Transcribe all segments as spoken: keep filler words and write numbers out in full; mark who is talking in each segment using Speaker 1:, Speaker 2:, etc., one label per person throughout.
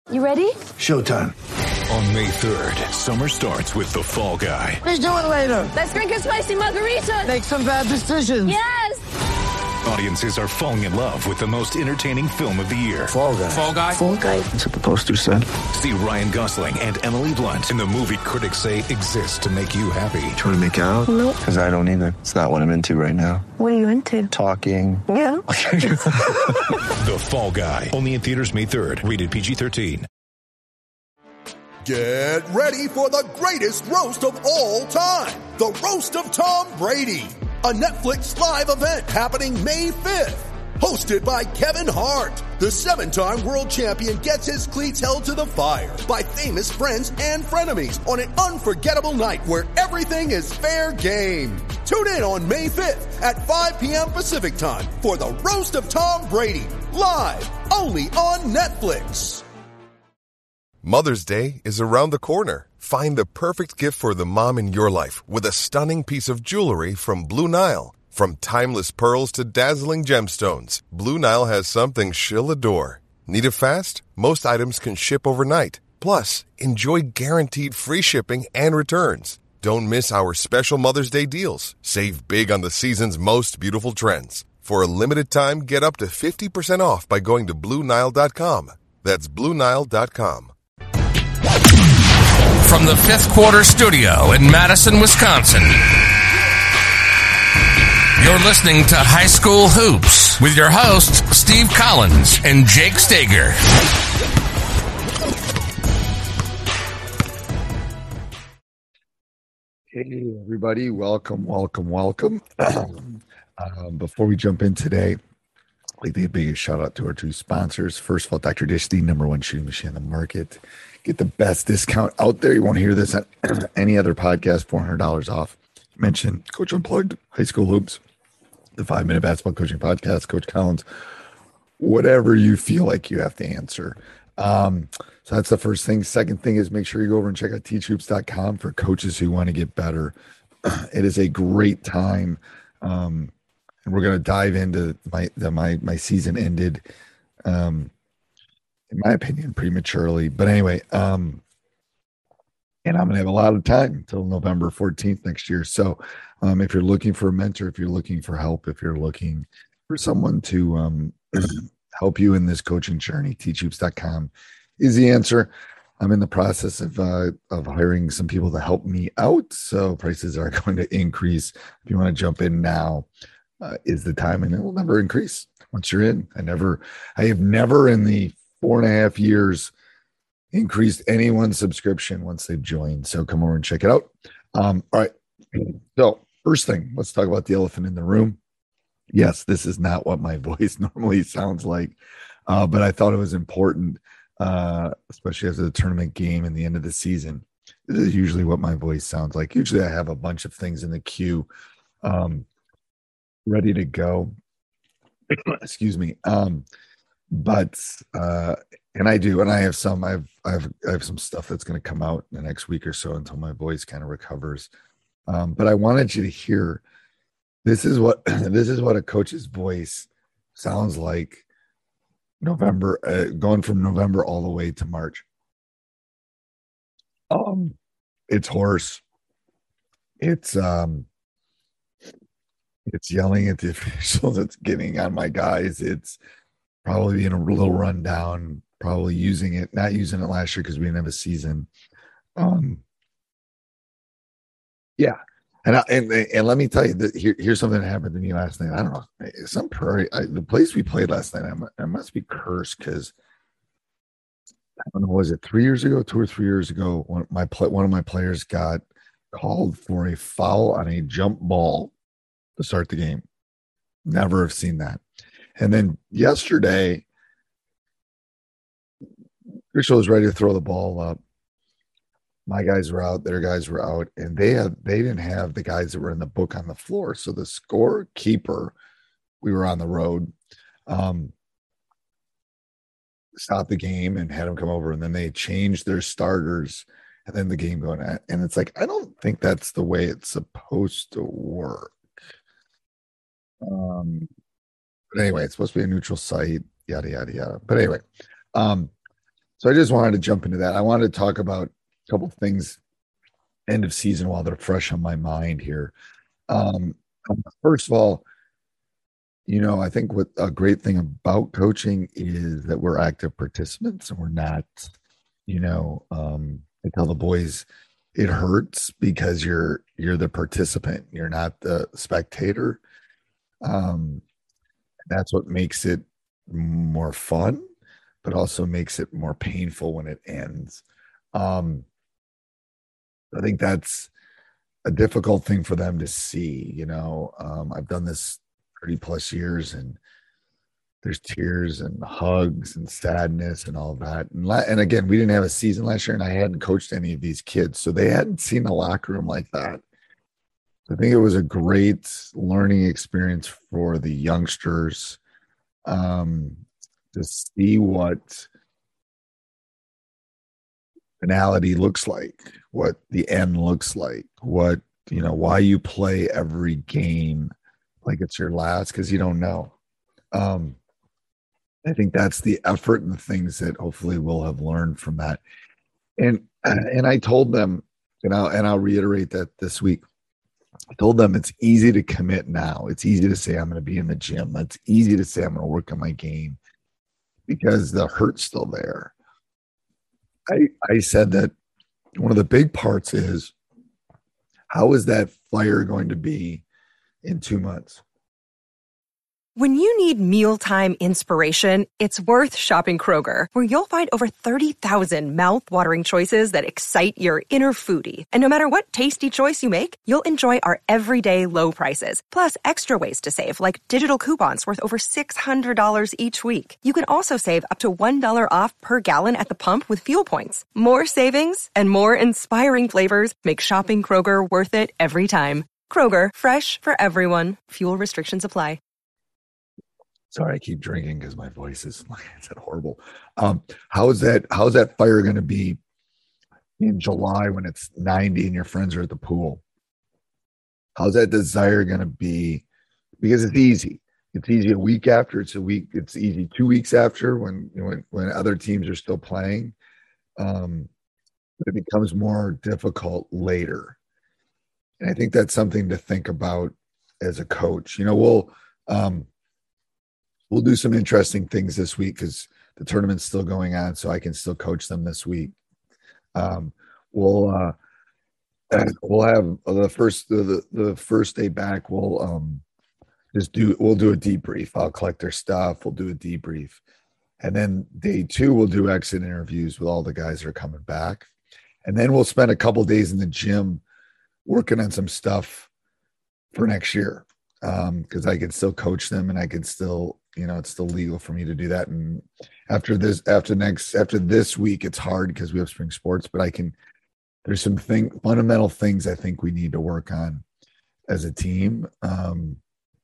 Speaker 1: You ready?
Speaker 2: Showtime.
Speaker 3: On May third, summer starts with The Fall Guy.
Speaker 2: Let's do it later.
Speaker 1: Let's drink a spicy margarita.
Speaker 2: Make some bad decisions.
Speaker 1: Yes!
Speaker 3: Audiences are falling in love with the most entertaining film of the year.
Speaker 2: Fall Guy.
Speaker 3: Fall Guy?
Speaker 1: Fall Guy.
Speaker 2: That's what the poster said.
Speaker 3: See Ryan Gosling and Emily Blunt in the movie critics say exists to make you happy.
Speaker 4: Trying to make it out?
Speaker 1: Nope.
Speaker 4: Because I don't either. It's not what I'm into right now.
Speaker 1: What are you into?
Speaker 4: Talking.
Speaker 1: Yeah.
Speaker 3: The Fall Guy. Only in theaters May third. Rated P G thirteen.
Speaker 5: Get ready for the greatest roast of all time. The Roast of Tom Brady. A Netflix live event happening May fifth. Hosted by Kevin Hart. The seven-time world champion gets his cleats held to the fire by famous friends and frenemies on an unforgettable night where everything is fair game. Tune in on May fifth at five p.m. Pacific time for the Roast of Tom Brady. Live only on Netflix.
Speaker 6: Mother's Day is around the corner. Find the perfect gift for the mom in your life with a stunning piece of jewelry from Blue Nile. From timeless pearls to dazzling gemstones, Blue Nile has something she'll adore. Need it fast? Most items can ship overnight. Plus, enjoy guaranteed free shipping and returns. Don't miss our special Mother's Day deals. Save big on the season's most beautiful trends. For a limited time, get up to fifty percent off by going to Blue Nile dot com. That's Blue Nile dot com.
Speaker 7: From the Fifth Quarter Studio in Madison, Wisconsin, you're listening to High School Hoops with your hosts, Steve Collins and Jake Stager.
Speaker 8: Hey, everybody. Welcome, welcome, welcome. um, before we jump in today, I'd like to give a big shout out to our two sponsors. First of all, Doctor Dish, the number one shooting machine on the market. Get the best discount out there. You won't hear this on any other podcast, four hundred dollars off. Mention Coach Unplugged, High School Hoops, the five-minute basketball coaching podcast, Coach Collins, whatever you feel like you have to answer. Um, so that's the first thing. Second thing is make sure you go over and check out teach hoops dot com for coaches who want to get better. It is a great time. Um, and we're going to dive into my, the, my, my season ended, um, in my opinion, prematurely. But anyway, um, and I'm going to have a lot of time until November fourteenth next year. So um, if you're looking for a mentor, if you're looking for help, if you're looking for someone to um, help you in this coaching journey, teach hoops dot com is the answer. I'm in the process of uh, of hiring some people to help me out. So prices are going to increase. If you want to jump in now, uh, is the time, and it will never increase once you're in. I never, I have never in the four and a half years increased anyone's subscription once they've joined. So come over and check it out. Um, all right. So first thing, let's talk about the elephant in the room. Yes, this is not what my voice normally sounds like, uh, but I thought it was important, uh, especially after the tournament game and the end of the season. This is usually what my voice sounds like. Usually I have a bunch of things in the queue um, ready to go. Excuse me. Um, but uh, and I do, and I have some. I've I've I have some stuff that's going to come out in the next week or so until my voice kind of recovers. Um, but I wanted you to hear. This is what this is what a coach's voice sounds like. November, uh, going from November all the way to March. Um, it's hoarse. It's um, it's yelling at the officials. It's getting on my guys. It's probably being a little run down. Probably using it, not using it last year because we didn't have a season. Um, yeah. And, I, and and let me tell you that here, here's something that happened to me last night. I don't know, some prairie. I, the place we played last night, I, I must be cursed because I don't know, was it three years ago, two or three years ago? One my play, one of my players got called for a foul on a jump ball to start the game. Never have seen that. And then yesterday, Rachel was ready to throw the ball up. My guys were out, their guys were out, and they had they didn't have the guys that were in the book on the floor. So the scorekeeper, we were on the road, um, stopped the game and had them come over, and then they changed their starters, and then the game going on. And it's like, I don't think that's the way it's supposed to work. Um, but anyway, it's supposed to be a neutral site, yada yada yada. But anyway, um, So I just wanted to jump into that. I wanted to talk about a couple of things end of season while they're fresh on my mind here. Um, first of all, you know, I think what a great thing about coaching is that we're active participants and we're not, you know, um, I tell the boys it hurts because you're you're the participant, you're not the spectator. Um, that's what makes it more fun, but also makes it more painful when it ends. Um, I think that's a difficult thing for them to see. You know, um, I've done this thirty plus years, and there's tears and hugs and sadness and all that. And, la- and again, we didn't have a season last year, and I hadn't coached any of these kids, so they hadn't seen a locker room like that. So I think it was a great learning experience for the youngsters um, to see what finality looks like, what the end looks like, what, you know, why you play every game like it's your last, because you don't know. Um, I think that's the effort and the things that hopefully we'll have learned from that. And and I told them, and I'll, and I'll reiterate that this week, I told them it's easy to commit now. It's easy to say I'm going to be in the gym. It's easy to say I'm going to work on my game because the hurt's still there. I I said that one of the big parts is, how is that fire going to be in two months?
Speaker 9: When you need mealtime inspiration, it's worth shopping Kroger, where you'll find over thirty thousand mouth-watering choices that excite your inner foodie. And no matter what tasty choice you make, you'll enjoy our everyday low prices, plus extra ways to save, like digital coupons worth over six hundred dollars each week. You can also save up to one dollar off per gallon at the pump with fuel points. More savings and more inspiring flavors make shopping Kroger worth it every time. Kroger, fresh for everyone. Fuel restrictions apply.
Speaker 8: Sorry, I keep drinking because my voice is, like I said, horrible. Um, how is that? How is that fire going to be in July when it's ninety and your friends are at the pool? How's that desire going to be? Because it's easy. It's easy a week after. It's a week. It's easy two weeks after when when when other teams are still playing. Um, but it becomes more difficult later, and I think that's something to think about as a coach. You know, we'll. Um, We'll do some interesting things this week because the tournament's still going on, so I can still coach them this week. Um, we'll uh, we'll have the first the, the first day back. We'll um, just do we'll do a debrief. I'll collect their stuff. We'll do a debrief, and then day two we'll do exit interviews with all the guys that are coming back, and then we'll spend a couple days in the gym working on some stuff for next year because um, I can still coach them and I can still. You know, it's still legal for me to do that. And after this, after next, after this week, it's hard because we have spring sports, but I can, there's some thing, fundamental things I think we need to work on as a team um,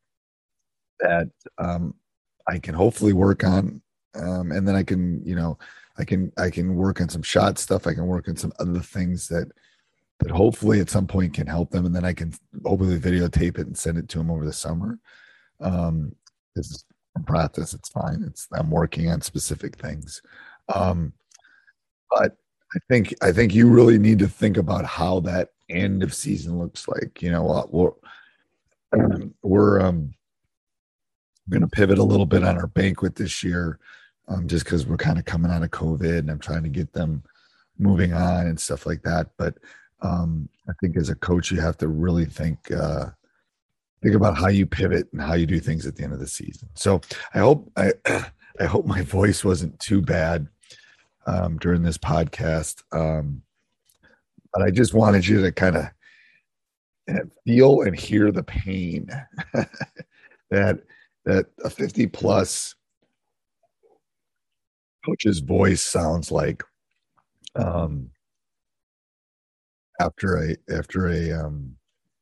Speaker 8: that um, I can hopefully work on. Um, and then I can, you know, I can, I can work on some shot stuff. I can work on some other things that, that hopefully at some point can help them. And then I can hopefully videotape it and send it to them over the summer. Um, this is, practice, it's fine. It's I'm working on specific things, um, but I think I think you really need to think about how that end of season looks like. You know, we're we're um, going to pivot a little bit on our banquet this year, um, just because we're kind of coming out of COVID, and I'm trying to get them moving on and stuff like that. But um, I think as a coach, you have to really think. Uh, Think about how you pivot and how you do things at the end of the season. So I hope I, I hope my voice wasn't too bad um, during this podcast, um, but I just wanted you to kind of feel and hear the pain that that a fifty plus coach's voice sounds like um, after a after a. Um,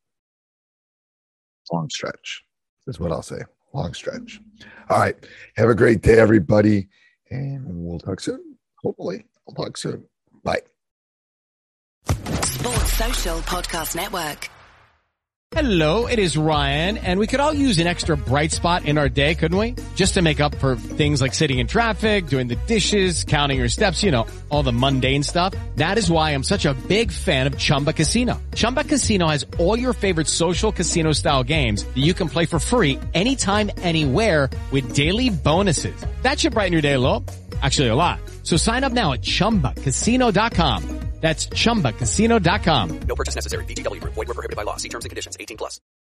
Speaker 8: long stretch is what I'll say. Long stretch. All right. Have a great day, everybody. And we'll talk soon. Hopefully. I'll talk soon. Bye.
Speaker 10: Sports Social Podcast Network. Hello, it is Ryan, and we could all use an extra bright spot in our day, couldn't we? Just to make up for things like sitting in traffic, doing the dishes, counting your steps, you know, all the mundane stuff. That is why I'm such a big fan of Chumba Casino. Chumba Casino has all your favorite social casino-style games that you can play for free anytime, anywhere with daily bonuses. That should brighten your day a little. Actually, a lot. So sign up now at chumba casino dot com. That's chumba casino dot com.
Speaker 11: No purchase necessary. V G W Group. Void where prohibited by law. See terms and conditions. eighteen plus.